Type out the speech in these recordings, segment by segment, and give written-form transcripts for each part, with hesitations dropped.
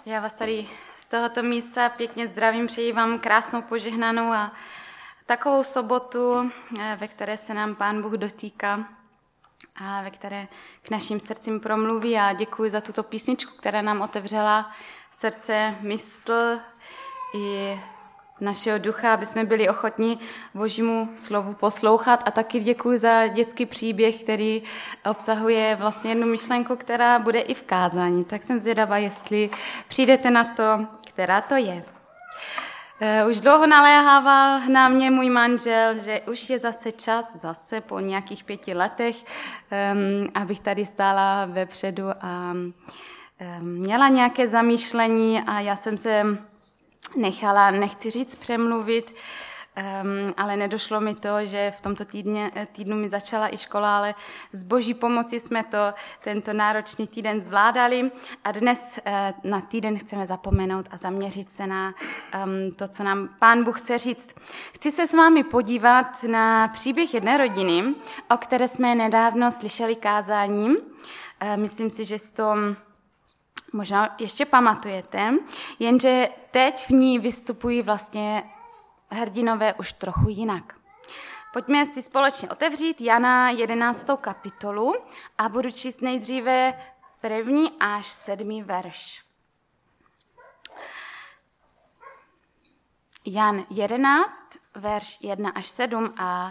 Já vás tady z tohoto místa pěkně zdravím, přeji vám krásnou, požehnanou a takovou sobotu, ve které se nám Pán Bůh dotýká a ve které k našim srdcím promluví, a děkuji za tuto písničku, která nám otevřela srdce, mysl i našeho ducha, aby jsme byli ochotní Božímu slovu poslouchat, a taky děkuji za dětský příběh, který obsahuje vlastně jednu myšlenku, která bude i v kázání. Tak jsem zvědavá, jestli přijdete na to, která to je. Už dlouho naléhával na mě můj manžel, že už je zase po nějakých 5 letech, abych tady stála vepředu a měla nějaké zamýšlení, a já jsem se nechala, nechci říct přemluvit, ale nedošlo mi to, že v tomto týdnu mi začala i škola, ale s Boží pomocí jsme tento náročný týden zvládali, a dnes na týden chceme zapomenout a zaměřit se na to, co nám Pán Bůh chce říct. Chci se s vámi podívat na příběh jedné rodiny, o které jsme nedávno slyšeli kázáním. Myslím si, že si to možná ještě pamatujete, jenže teď v ní vystupují vlastně hrdinové už trochu jinak. Pojďme si společně otevřít Jana 11. kapitolu a budu číst nejdříve 1. až 7. verš. Jan 11, verš 1 až 7, a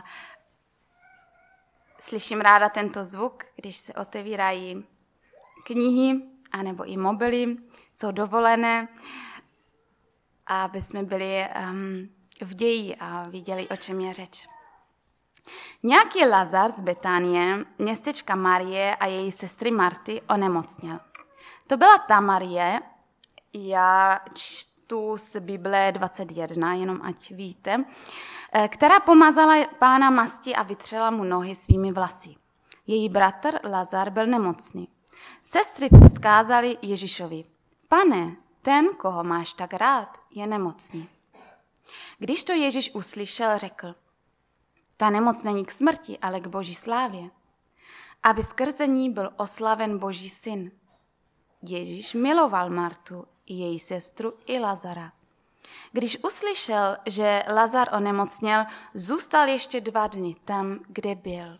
slyším ráda tento zvuk, když se otevírají knihy anebo i mobily, jsou dovolené, aby jsme byli v ději a viděli, o čem je řeč. Nějaký Lazar z Betánie, městečka Marie a její sestry Marty, onemocněl. To byla ta Marie, já čtu z Bible 21, jenom ať víte, která pomazala Pána masti a vytřela mu nohy svými vlasy. Její bratr Lazar byl nemocný. Sestry vzkázali Ježíšovi: Pane, ten, koho máš tak rád, je nemocný. Když to Ježíš uslyšel, řekl: Ta nemoc není k smrti, ale k Boží slávě, aby skrze ní byl oslaven Boží syn. Ježíš miloval Martu, i její sestru, i Lazara. Když uslyšel, že Lazar onemocněl, zůstal ještě 2 dny tam, kde byl.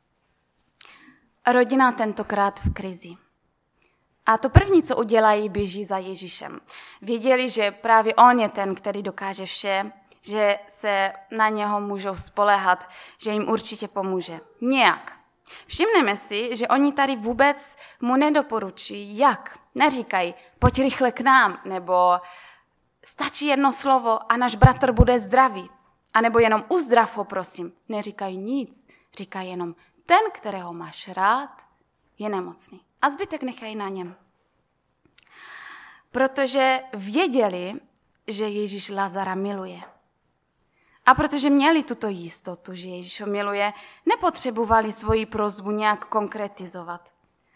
Rodina tentokrát v krizi. A to první, co udělají, běží za Ježíšem. Věděli, že právě on je ten, který dokáže vše, že se na něho můžou spoléhat, že jim určitě pomůže. Nějak. Všimneme si, že oni tady vůbec mu nedoporučují, jak. Neříkají: pojď rychle k nám, nebo stačí jedno slovo a náš bratr bude zdravý. A nebo jenom uzdrav ho, prosím. Neříkají nic. Říkají jenom: ten, kterého máš rád, je nemocný. A zbytek nechají na něm. Protože věděli, že Ježíš Lazara miluje. A protože měli tuto jistotu, že Ježíš ho miluje, nepotřebovali svoji prosbu nějak konkretizovat.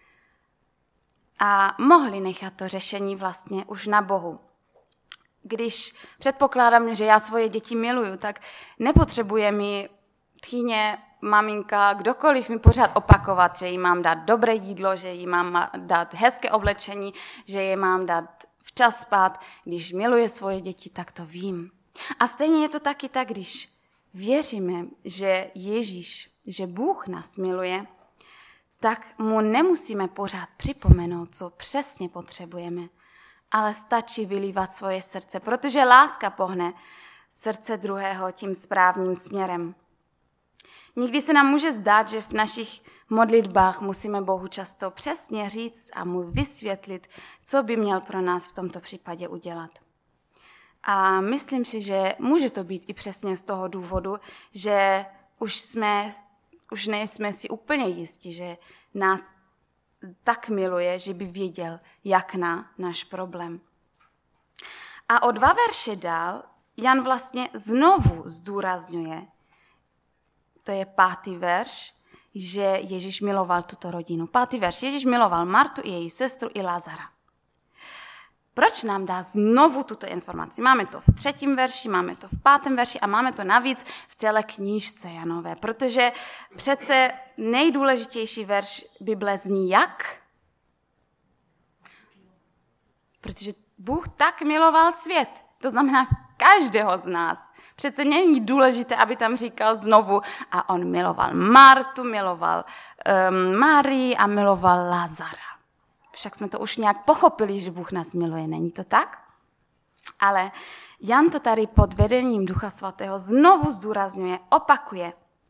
A mohli nechat to řešení vlastně už na Bohu. Když předpokládám, že já svoje děti miluju, tak nepotřebuje mi tchýně, maminka, kdokoliv mi pořád opakovat, že jí mám dát dobré jídlo, že jí mám dát hezké oblečení, že jí mám dát včas spát. Když miluje svoje děti, tak to vím. A stejně je to taky tak, když věříme, že Ježíš, že Bůh nás miluje, tak mu nemusíme pořád připomenout, co přesně potřebujeme, ale stačí vylívat svoje srdce, protože láska pohne srdce druhého tím správným směrem. Někdy se nám může zdát, že v našich modlitbách musíme Bohu často přesně říct a mu vysvětlit, co by měl pro nás v tomto případě udělat. A myslím si, že může to být i přesně z toho důvodu, že už nejsme si úplně jistí, že nás tak miluje, že by věděl, jak na náš problém. A o 2 verše dál Jan vlastně znovu zdůrazňuje, to je 5. verš, že Ježíš miloval tuto rodinu. 5. verš. Ježíš miloval Martu i její sestru i Lazara. Proč nám dá znovu tuto informaci? Máme to v 3. verši, máme to v 5. verši a máme to navíc v celé knížce Janové, protože přece nejdůležitější verš Bible zní jak? Protože Bůh tak miloval svět. To znamená každého z nás. Přece není důležité, aby tam říkal znovu a on miloval Martu, miloval Marii a miloval Lazara. Však jsme to už nějak pochopili, že Bůh nás miluje, není to tak? Ale Jan to tady pod vedením Ducha Svatého znovu zdůrazňuje, opakuje.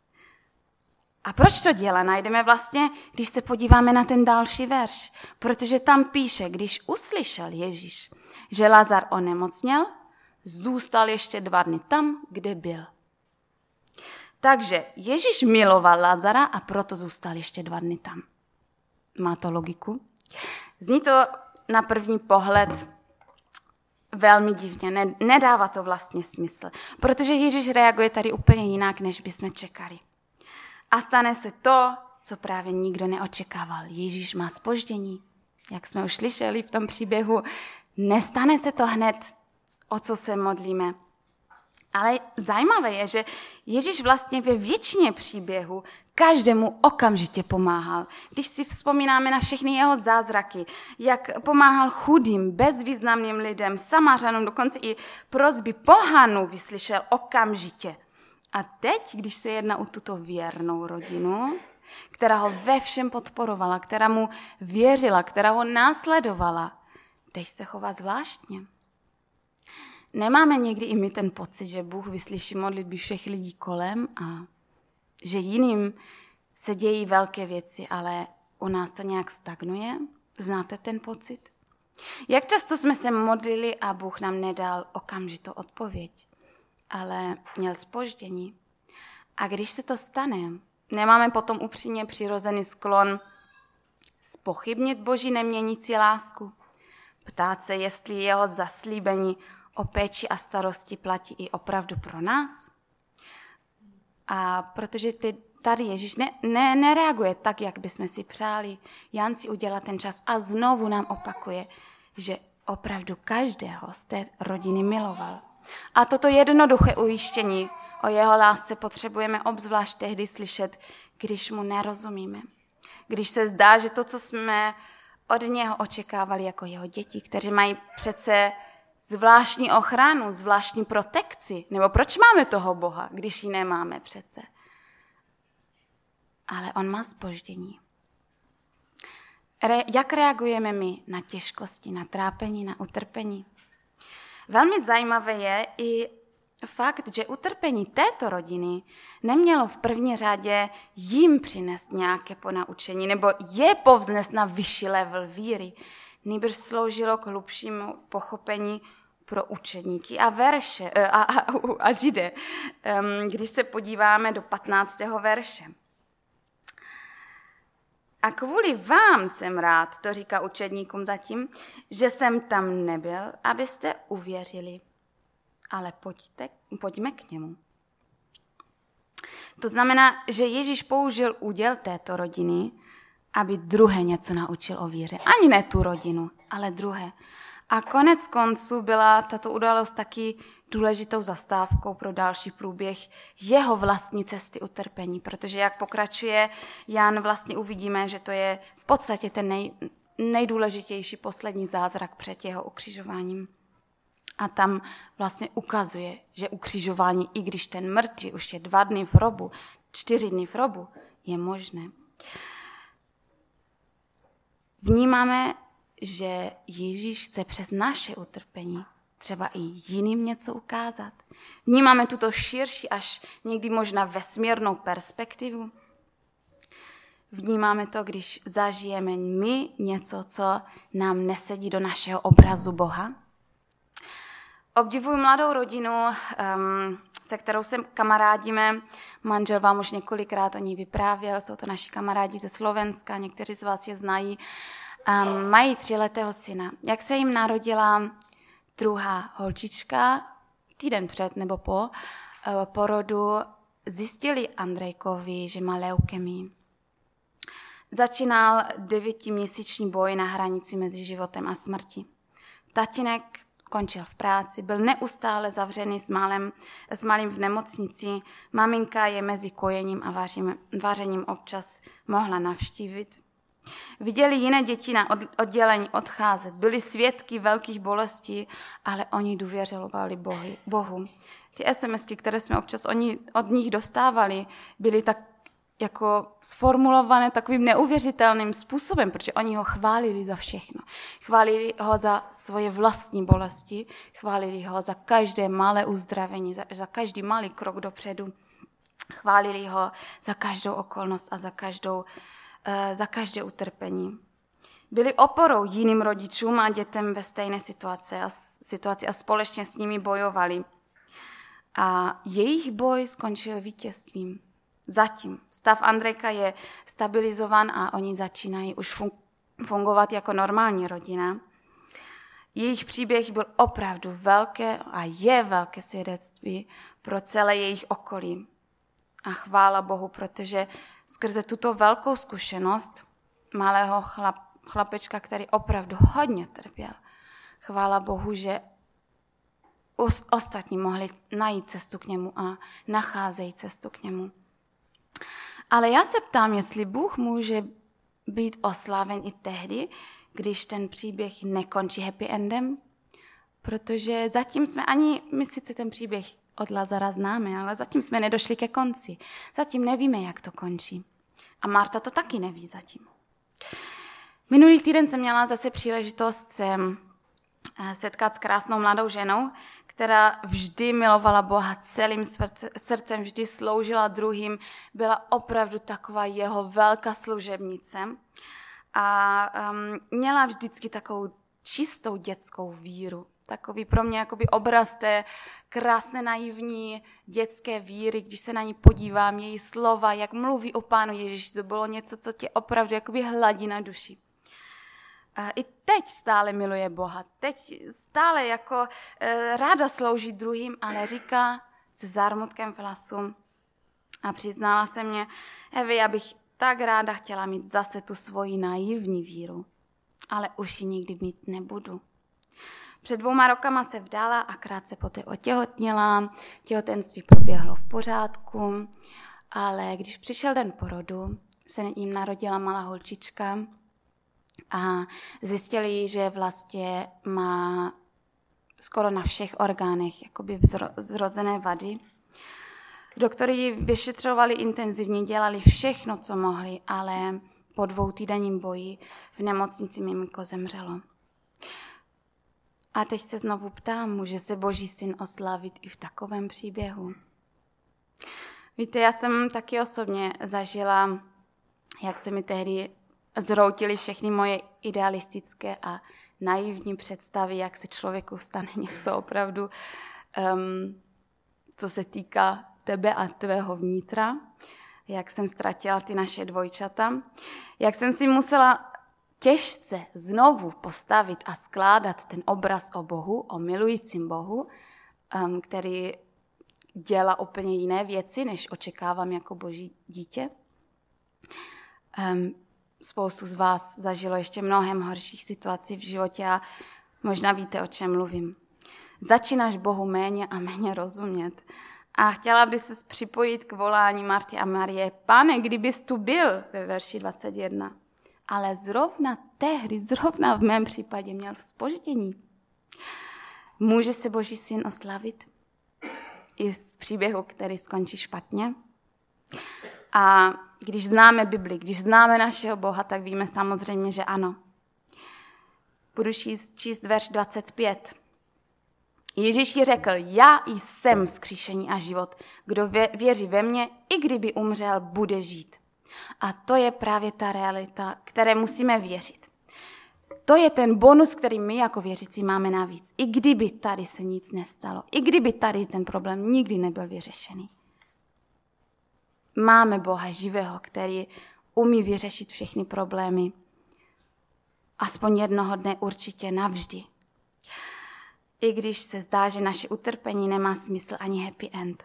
A proč to dělá? Najdeme vlastně, když se podíváme na ten další verš. Protože tam píše, když uslyšel Ježíš, že Lazar onemocněl, zůstal ještě 2 dny tam, kde byl. Takže Ježíš miloval Lazara a proto zůstal ještě 2 dny tam. Má to logiku? Zní to na první pohled velmi divně, nedává to vlastně smysl, protože Ježíš reaguje tady úplně jinak, než bychom čekali. A stane se to, co právě nikdo neočekával. Ježíš má zpoždění, jak jsme už slyšeli v tom příběhu, nestane se to hned, o co se modlíme. Ale zajímavé je, že Ježíš vlastně ve většině příběhu každému okamžitě pomáhal. Když si vzpomínáme na všechny jeho zázraky, jak pomáhal chudým, bezvýznamným lidem, Samařanům, dokonce i prosby pohanů vyslyšel okamžitě. A teď, když se jedná o tuto věrnou rodinu, která ho ve všem podporovala, která mu věřila, která ho následovala, teď se chová zvláštně. Nemáme někdy i my ten pocit, že Bůh vyslyší modlitby všech lidí kolem a že jiným se dějí velké věci, ale u nás to nějak stagnuje? Znáte ten pocit? Jak často jsme se modlili a Bůh nám nedal okamžitou odpověď, ale měl zpoždění. A když se to stane, nemáme potom upřímně přirozený sklon zpochybnit Boží neměnící lásku, ptát se, jestli jeho zaslíbení o péči a starosti platí i opravdu pro nás. A protože tady Ježíš nereaguje tak, jak bychom si přáli, Jan si udělá ten čas a znovu nám opakuje, že opravdu každého z té rodiny miloval. A toto jednoduché ujištění o jeho lásce potřebujeme obzvlášť tehdy slyšet, když mu nerozumíme. Když se zdá, že to, co jsme od něho očekávali jako jeho děti, kteří mají přece zvláštní ochranu, zvláštní protekci. Nebo proč máme toho Boha, když ji nemáme přece? Ale on má zpoždění. Jak reagujeme my na těžkosti, na trápení, na utrpení? Velmi zajímavé je i fakt, že utrpení této rodiny nemělo v první řadě jim přinést nějaké ponaučení nebo je povznést na vyšší level víry, nýbrž sloužilo k hlubšímu pochopení pro učeníky a Židy, když se podíváme do 15. verše. A kvůli vám jsem rád, to říká učedníkům zatím, že jsem tam nebyl, abyste uvěřili. Ale pojďme k němu. To znamená, že Ježíš použil úděl této rodiny, aby druhé něco naučil o víře. Ani ne tu rodinu, ale druhé. A konec konců byla tato událost taky důležitou zastávkou pro další průběh jeho vlastní cesty utrpení, protože jak pokračuje Jan, vlastně uvidíme, že to je v podstatě ten nejdůležitější poslední zázrak před jeho ukřižováním. A tam vlastně ukazuje, že ukřižování, i když ten mrtvý už je 2 dny v hrobu, 4 dny v hrobu, je možné. Vnímáme, že Ježíš chce přes naše utrpení třeba i jiným něco ukázat. Vnímáme tuto širší, až někdy možná vesmírnou perspektivu. Vnímáme to, když zažijeme my něco, co nám nesedí do našeho obrazu Boha. Obdivuji mladou rodinu, se kterou se kamarádíme. Manžel vám už několikrát o ní vyprávěl, jsou to naši kamarádi ze Slovenska, někteří z vás je znají. Mají 3letého syna. Jak se jim narodila druhá holčička, týden před nebo po porodu, zjistili Andrejkovi, že má leukemii. Začínal 9měsíční boj na hranici mezi životem a smrtí. Tatínek končil v práci, byl neustále zavřený s malým v nemocnici. Maminka je mezi kojením a vařením občas mohla navštívit. Viděli jiné děti na oddělení odcházet, byli svědky velkých bolestí, ale oni důvěřovali Bohu. Ty SMSky, které jsme občas od nich dostávali, byly tak jako sformulované takovým neuvěřitelným způsobem, protože oni ho chválili za všechno. Chválili ho za svoje vlastní bolesti, chválili ho za každé malé uzdravení, za každý malý krok dopředu. Chválili ho za každou okolnost a za každé utrpení. Byli oporou jiným rodičům a dětem ve stejné situaci a společně s nimi bojovali. A jejich boj skončil vítězstvím. Zatím stav Andrejka je stabilizovan a oni začínají už fungovat jako normální rodina. Jejich příběh byl opravdu velké a je velké svědectví pro celé jejich okolí. A chvála Bohu, protože skrze tuto velkou zkušenost malého chlapečka, který opravdu hodně trpěl, chvála Bohu, že ostatní mohli najít cestu k němu a nacházejí cestu k němu. Ale já se ptám, jestli Bůh může být osláven i tehdy, když ten příběh nekončí happy endem, protože zatím my sice ten příběh od Lazara známe, ale zatím jsme nedošli ke konci. Zatím nevíme, jak to končí. A Marta to taky neví zatím. Minulý týden jsem měla zase příležitost se setkat s krásnou mladou ženou, která vždy milovala Boha celým srdcem, vždy sloužila druhým, byla opravdu taková jeho velká služebnice a měla vždycky takovou čistou dětskou víru. Takový pro mě jakoby obraz té krásné naivní dětské víry, když se na ní podívám, její slova, jak mluví o Pánu Ježíši, to bylo něco, co tě opravdu jakoby hladí na duši. I teď stále miluje Boha, teď stále jako ráda slouží druhým, ale říká se zármutkem v hlasu a přiznala se mě, Evi, já bych tak ráda chtěla mít zase tu svoji naivní víru, ale už ji nikdy mít nebudu. Před 2 rokama se vdala a krátce poté otěhotněla, těhotenství proběhlo v pořádku, ale když přišel den porodu, se jim narodila malá holčička a zjistili, že vlastně má skoro na všech orgánech jakoby zrozené vady. Doktory ji vyšetřovali intenzivně, dělali všechno, co mohli, ale po 2týdenním boji v nemocnici miminko zemřelo. A teď se znovu ptám, může se Boží syn oslavit i v takovém příběhu? Víte, já jsem taky osobně zažila, jak se mi tehdy zroutily všechny moje idealistické a naivní představy, jak se člověku stane něco opravdu, co se týká tebe a tvého vnitra, jak jsem ztratila ty naše dvojčata, jak jsem si musela těžce znovu postavit a skládat ten obraz o Bohu, o milujícím Bohu, který dělá úplně jiné věci, než očekávám jako Boží dítě. Spoustu z vás zažilo ještě mnohem horších situací v životě a možná víte, o čem mluvím. Začínáš Bohu méně a méně rozumět. A chtěla by se připojit k volání Marty a Marie. Pane, kdybys tu byl, ve verši 21. Ale zrovna tehdy, zrovna v mém případě měl zpoždění. Může se Boží syn oslavit? I v příběhu, který skončí špatně? A když známe Bibli, když známe našeho Boha, tak víme samozřejmě, že ano. Budu číst verš 25. Ježíš jí řekl, já jsem vzkříšení a život. Kdo věří ve mě, i kdyby umřel, bude žít. A to je právě ta realita, které musíme věřit. To je ten bonus, který my jako věřící máme navíc. I kdyby tady se nic nestalo, i kdyby tady ten problém nikdy nebyl vyřešený. Máme Boha živého, který umí vyřešit všechny problémy. Aspoň jednoho dne určitě navždy. I když se zdá, že naše utrpení nemá smysl ani happy end.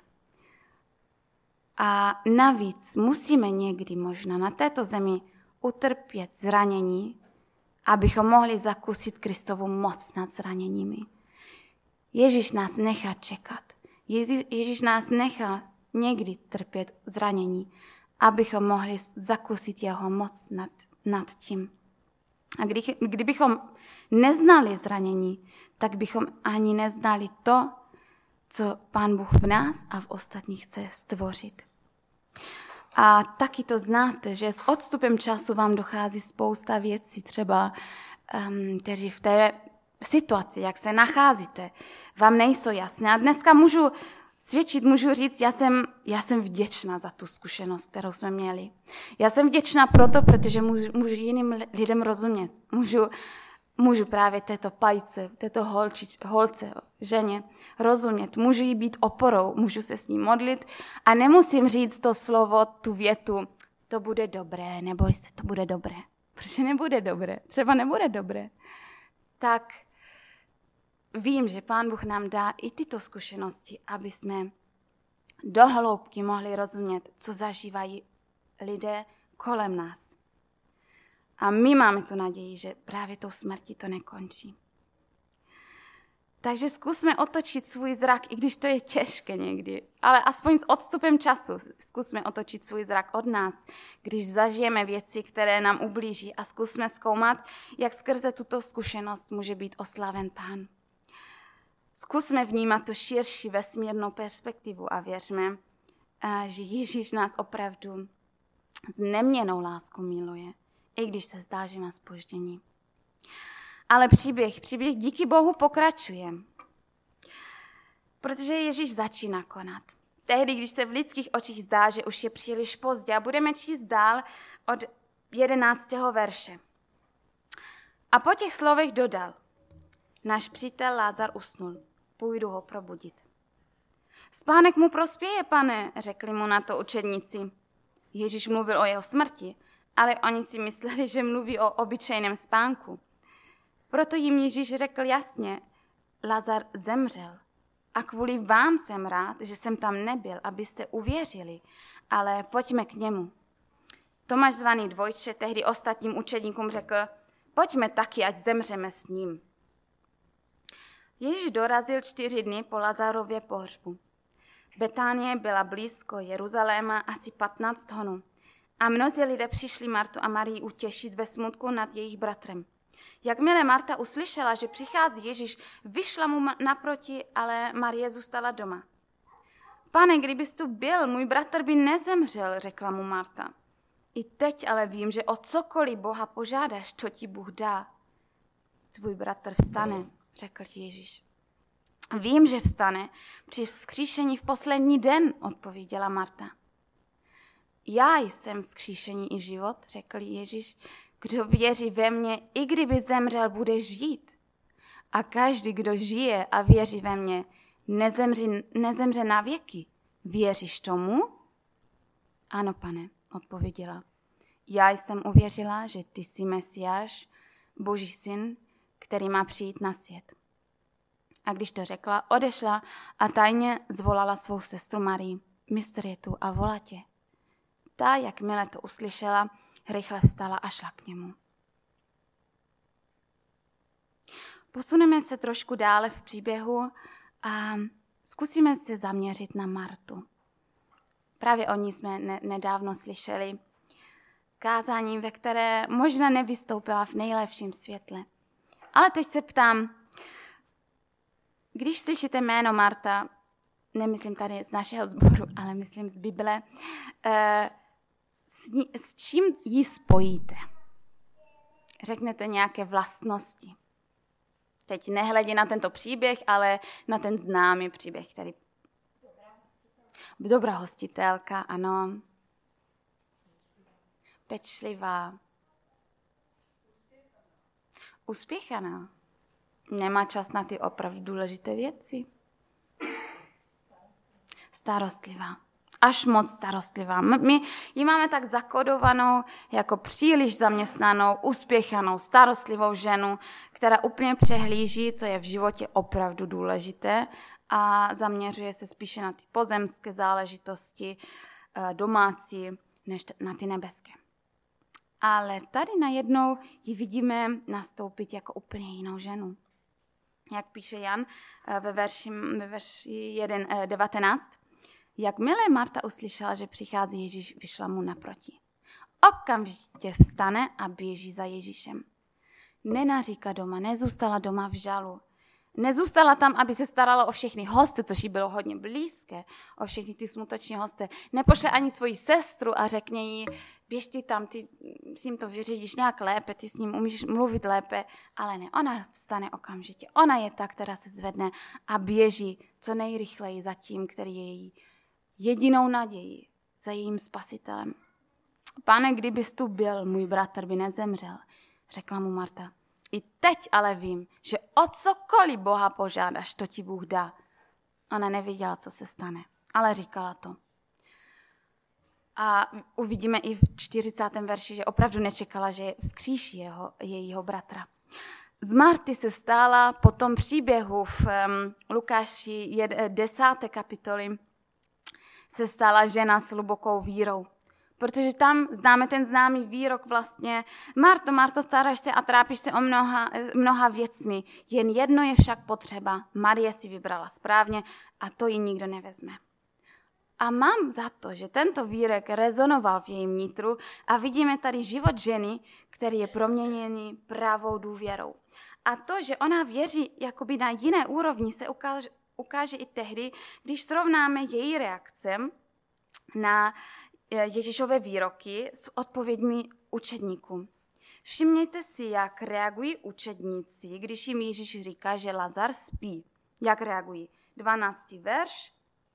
A navíc musíme někdy možná na této zemi utrpět zranění, abychom mohli zakusit Kristovu moc nad zraněními. Ježíš nás nechá čekat. Ježíš nás nechá někdy trpět zranění, abychom mohli zakusit jeho moc nad nad tím. A kdybychom neznali zranění, tak bychom ani neznali to, co Pán Bůh v nás a v ostatních chce stvořit. A taky to znáte, že s odstupem času vám dochází spousta věcí, třeba kteří v té situaci, jak se nacházíte, vám nejsou jasné. A dneska můžu říct, já jsem vděčná za tu zkušenost, kterou jsme měli. Já jsem vděčná proto, protože můžu jiným lidem rozumět. Můžu právě této pajce, této holce, ženě rozumět. Můžu jí být oporou, můžu se s ní modlit a nemusím říct to slovo, tu větu, to bude dobré, neboj se, to bude dobré. Protože nebude dobré, třeba nebude dobré. Tak vím, že Pán Bůh nám dá i tyto zkušenosti, aby jsme do hloubky mohli rozumět, co zažívají lidé kolem nás. A my máme tu naději, že právě tou smrtí to nekončí. Takže zkusme otočit svůj zrak, i když to je těžké někdy, ale aspoň s odstupem času zkusme otočit svůj zrak od nás, když zažijeme věci, které nám ublíží, a zkusme zkoumat, jak skrze tuto zkušenost může být oslaven Pán. Zkusme vnímat tu širší vesmírnou perspektivu a věřme, že Ježíš nás opravdu s neměnnou láskou miluje, i když se zdá, že má zpoždění. Ale příběh díky Bohu pokračuje, protože Ježíš začíná konat. Tehdy, když se v lidských očích zdá, že už je příliš pozdě, a budeme číst dál od 11. verše. A po těch slovech dodal, náš přítel Lázar usnul, půjdu ho probudit. Spánek mu prospěje, pane, řekli mu na to učedníci. Ježíš mluvil o jeho smrti, ale oni si mysleli, že mluví o obyčejném spánku. Proto jim Ježíš řekl jasně, Lazar zemřel a kvůli vám jsem rád, že jsem tam nebyl, abyste uvěřili, ale pojďme k němu. Tomáš zvaný Dvojče tehdy ostatním učedníkům řekl, pojďme taky, ať zemřeme s ním. Ježíš dorazil 4 dny po Lazarově pohřbu. Betánie byla blízko Jeruzaléma asi 15 honů. A mnozí lidé přišli Martu a Marii utěšit ve smutku nad jejich bratrem. Jakmile Marta uslyšela, že přichází Ježíš, vyšla mu naproti, ale Marie zůstala doma. Pane, kdybys tu byl, můj bratr by nezemřel, řekla mu Marta. I teď ale vím, že o cokoliv Boha požádáš, to ti Bůh dá. Tvůj bratr vstane, řekl Ježíš. Vím, že vstane při vzkříšení v poslední den, odpověděla Marta. Já jsem vzkříšení i život, řekl Ježíš. Kdo věří ve mě, i kdyby zemřel, bude žít. A každý, kdo žije a věří ve mě, nezemře na věky. Věříš tomu? Ano, pane, odpověděla. Já jsem uvěřila, že ty jsi Mesiáš, Boží syn, který má přijít na svět. A když to řekla, odešla a tajně zvolala svou sestru Marii. Mistr je tu a volá tě. Ta, jakmile to uslyšela, rychle vstala a šla k němu. Posuneme se trošku dále v příběhu a zkusíme se zaměřit na Martu. Právě o ní jsme nedávno slyšeli kázání, ve které možná nevystoupila v nejlepším světle. Ale teď se ptám, když slyšíte jméno Marta, nemyslím tady z našeho sboru, ale myslím z Bible, s čím ji spojíte? Řeknete nějaké vlastnosti. Teď nehledě na tento příběh, ale na ten známý příběh, který... Dobrá hostitelka, ano. Pečlivá. Uspěchaná. Nemá čas na ty opravdu důležité věci. Starostlivá. Až moc starostlivá. My ji máme tak zakodovanou jako příliš zaměstnanou, uspěchanou, starostlivou ženu, která úplně přehlíží, co je v životě opravdu důležité a zaměřuje se spíše na ty pozemské záležitosti, domácí, než na ty nebeské. Ale tady najednou ji vidíme nastoupit jako úplně jinou ženu. Jak píše Jan ve verši 1:19, jakmile Marta uslyšela, že přichází Ježíš, vyšla mu naproti. okamžitě vstane a běží za Ježíšem. Nenaříká doma, nezůstala doma v žalu. Nezůstala tam, aby se starala o všechny hosty, což jí bylo hodně blízké, o všechny ty smuteční hosty. Nepošle ani svoji sestru a řekne jí, běž ty tam, ty s ním to vyřídíš nějak lépe, ty s ním umíš mluvit lépe, ale ne, ona vstane okamžitě. Ona je ta, která se zvedne a běží co nejrychleji za tím, který je její jedinou nadějí, za jejím spasitelem. Pane, kdybys tu byl, můj bratr by nezemřel, řekla mu Marta. I teď ale vím, že o cokoliv Boha požádáš, to ti Bůh dá. Ona nevěděla, co se stane, ale říkala to. A uvidíme i v 40. verši, že opravdu nečekala, že vzkříší jejího bratra. Z Marty se stala po tom příběhu v Lukáši 10. kapitoli se stala žena s hlubokou vírou. Protože tam známe ten známý výrok vlastně, Marto, staráš se a trápíš se o mnoha věcmi, jen jedno je však potřeba, Marie si vybrala správně a to ji nikdo nevezme. A mám za to, že tento výrok rezonoval v jejím nitru a vidíme tady život ženy, který je proměněný pravou důvěrou. A to, že ona věří jakoby na jiné úrovni, se ukáže i tehdy, když srovnáme její reakce na Ježíšové výroky s odpověďmi učedníků. Všimněte si, jak reagují učedníci, když jim Ježíš říká, že Lazar spí. Jak reagují? 12. verš.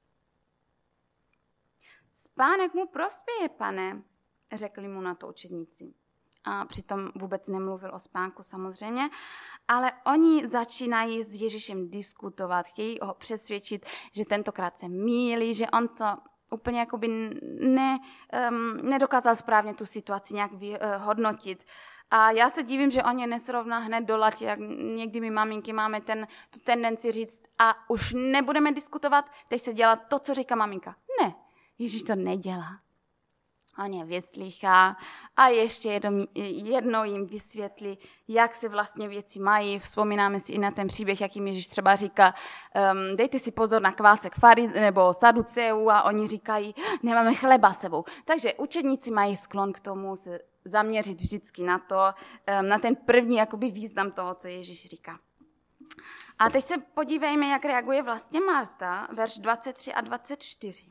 Spánek mu prospěje, pane, řekli mu na to učedníci. A přitom vůbec nemluvil o spánku samozřejmě, ale oni začínají s Ježíšem diskutovat, chtějí ho přesvědčit, že tentokrát se mýlí, že on to úplně jakoby nedokázal správně tu situaci nějak hodnotit. A já se divím, že on je nesrovná hned do latě, jak někdy my maminky máme tu tendenci říct a už nebudeme diskutovat, teď se dělá to, co říká maminka. Ne, Ježíš to nedělá. On je vyslýchá a ještě jednou jim vysvětlí, jak se vlastně věci mají. Vzpomínáme si i na ten příběh, jak jim Ježíš třeba říká, dejte si pozor na kvásek nebo saduceů a oni říkají, nemáme chleba sebou. Takže učedníci mají sklon k tomu se zaměřit vždycky na to, na ten první jakoby význam toho, co Ježíš říká. A teď se podívejme, jak reaguje vlastně Marta, verš 23 a 24.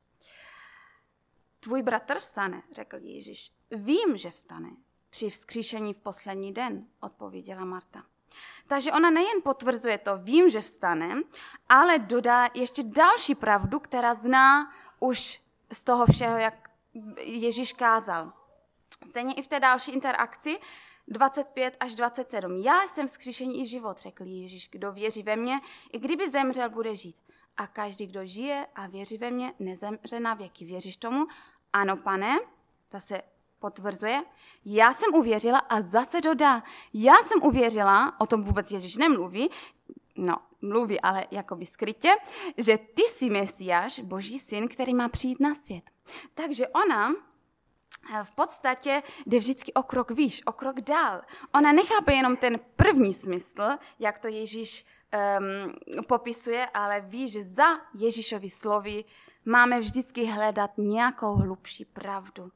Tvůj bratr vstane, řekl Ježíš. Vím, že vstane. Při vzkříšení v poslední den, odpověděla Marta. Takže ona nejen potvrzuje to, vím, že vstane, ale dodá ještě další pravdu, která zná už z toho všeho, jak Ježíš kázal. Stejně i v té další interakci 25 až 27. Já jsem vzkříšení i život, řekl Ježíš. Kdo věří ve mě, i kdyby zemřel, bude žít. A každý, kdo žije a věří ve mě, nezemře na věky. Věříš tomu? Ano, pane, to se potvrzuje. Já jsem uvěřila a zase dodá. Já jsem uvěřila, o tom vůbec Ježíš nemluví, mluví, ale jakoby skrytě, že ty jsi Mesiáš, Boží syn, který má přijít na svět. Takže ona v podstatě jde vždycky o krok výš, o krok dál. Ona nechápe jenom ten první smysl, jak to Ježíš popisuje, ale ví, že za Ježíšovi slovy máme vždycky hledat nějakou hlubší pravdu.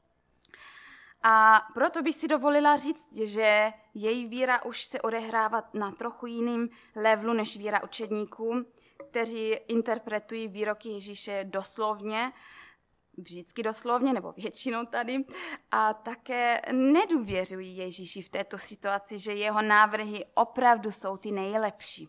A proto bych si dovolila říct, že její víra už se odehrává na trochu jiným levelu než víra učedníků, kteří interpretují výroky Ježíše doslovně, vždycky doslovně, nebo většinou tady, a také nedůvěřují Ježíši v této situaci, že jeho návrhy opravdu jsou ty nejlepší.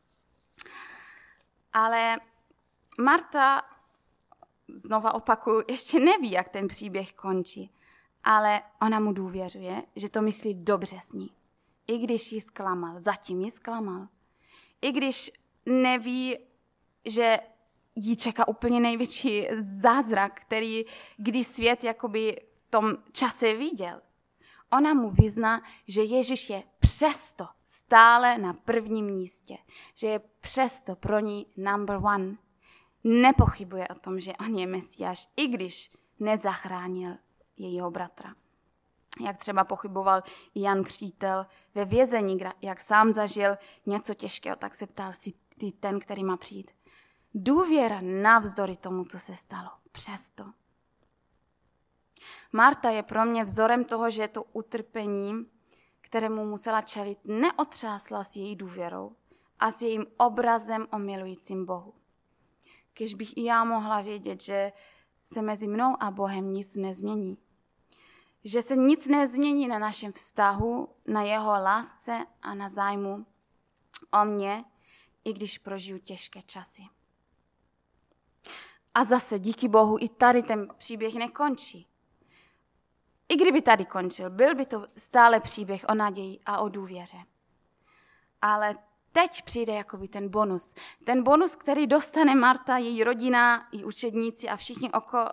Ale Marta, znova opakuju, ještě neví, jak ten příběh končí, ale ona mu důvěřuje, že to myslí dobře s ní. I když ji zklamal, zatím ji zklamal. I když neví, že jí čeká úplně největší zázrak, který kdy svět jakoby v tom čase viděl. Ona mu vyzná, že Ježíš je přesto stále na prvním místě, že je přesto pro ní number one. Nepochybuje o tom, že on je Mesiáš, i když nezachránil jejího bratra. Jak třeba pochyboval Jan Křtitel ve vězení, jak sám zažil něco těžkého, tak se ptal si ty ten, který má přijít. Důvěra navzdory tomu, co se stalo. Přesto. Marta je pro mě vzorem toho, že to utrpení, kterému musela čelit, neotřásla s její důvěrou a s jejím obrazem o milujícím Bohu. Když bych i já mohla vědět, že se mezi mnou a Bohem nic nezmění. Že se nic nezmění na našem vztahu, na jeho lásce a na zájmu o mě, i když prožiju těžké časy. A zase díky Bohu i tady ten příběh nekončí. I kdyby tady končil, byl by to stále příběh o naději a o důvěře. Ale teď přijde jakoby ten bonus. Ten bonus, který dostane Marta, její rodina, i učedníci a všichni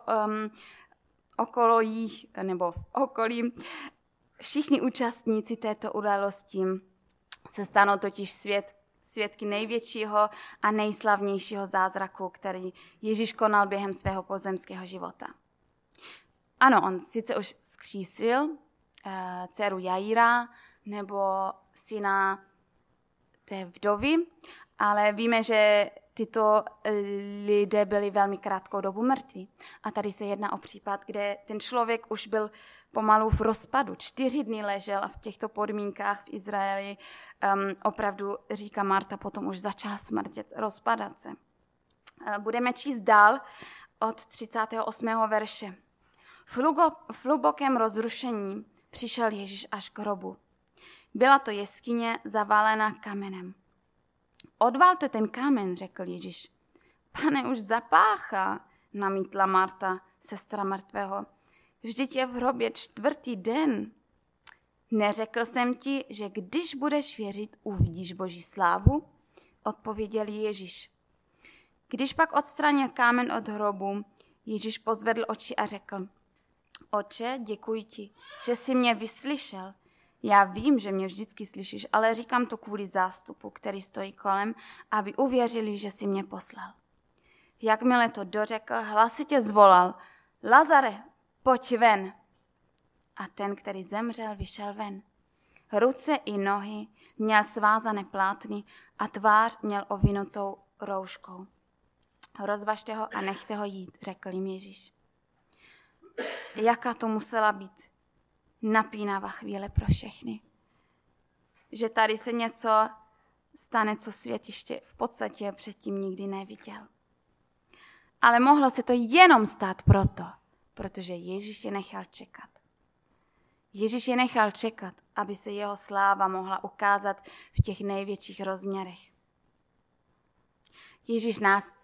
okolo jich, nebo v okolí, všichni účastníci této události se stanou totiž svědky největšího a nejslavnějšího zázraku, který Ježíš konal během svého pozemského života. Ano, on sice už zkřísil dceru Jaira nebo syna té vdovy, ale víme, že tyto lidé byli velmi krátkou dobu mrtví. A tady se jedná o případ, kde ten člověk už byl pomalu v rozpadu. 4 dny ležel a v těchto podmínkách v Izraeli opravdu, říká Marta, potom už začal smrdět, rozpadat se. Budeme číst dál od 38. verše. V hlubokém rozrušení přišel Ježíš až k hrobu. Byla to jeskyně zavalená kamenem. Odvalte ten kámen, řekl Ježíš. Pane, už zapáchá, namítla Marta, sestra mrtvého. Vždyť je v hrobě 4. den. Neřekl jsem ti, že když budeš věřit, uvidíš Boží slávu? Odpověděl Ježíš. Když pak odstranil kámen od hrobu, Ježíš pozvedl oči a řekl, Otče, děkuji ti, že jsi mě vyslyšel. Já vím, že mě vždycky slyšíš, ale říkám to kvůli zástupu, který stojí kolem, aby uvěřili, že jsi mě poslal. Jakmile to dořekl, hlasitě zvolal, Lazare, pojď ven. A ten, který zemřel, vyšel ven. Ruce i nohy měl svázané plátny a tvář měl ovinutou rouškou. Rozvažte ho a nechte ho jít, řekl jim Ježíš. Jaká to musela být napínavá chvíle pro všechny. Že tady se něco stane, co svět ještě v podstatě předtím nikdy neviděl. Ale mohlo se to jenom stát protože Ježíš je nechal čekat. Ježíš je nechal čekat, aby se jeho sláva mohla ukázat v těch největších rozměrech. Ježíš nás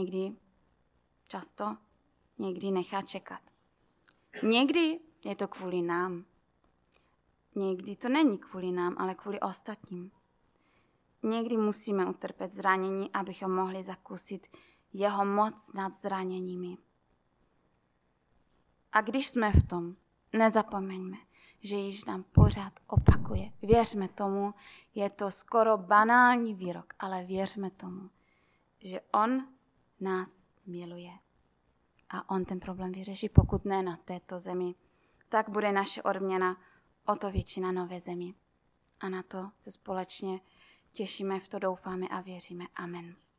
někdy nechá čekat. Někdy je to kvůli nám. Někdy to není kvůli nám, ale kvůli ostatním. Někdy musíme utrpět zranění, abychom mohli zakusit jeho moc nad zraněními. A když jsme v tom, nezapomeňme, že Ježíš nám pořád opakuje. Věřme tomu, je to skoro banální výrok, ale věřme tomu, že on nás miluje. A on ten problém vyřeší, pokud ne na této zemi, tak bude naše odměna o to větší na nové zemi. A na to se společně těšíme, v to doufáme a věříme. Amen.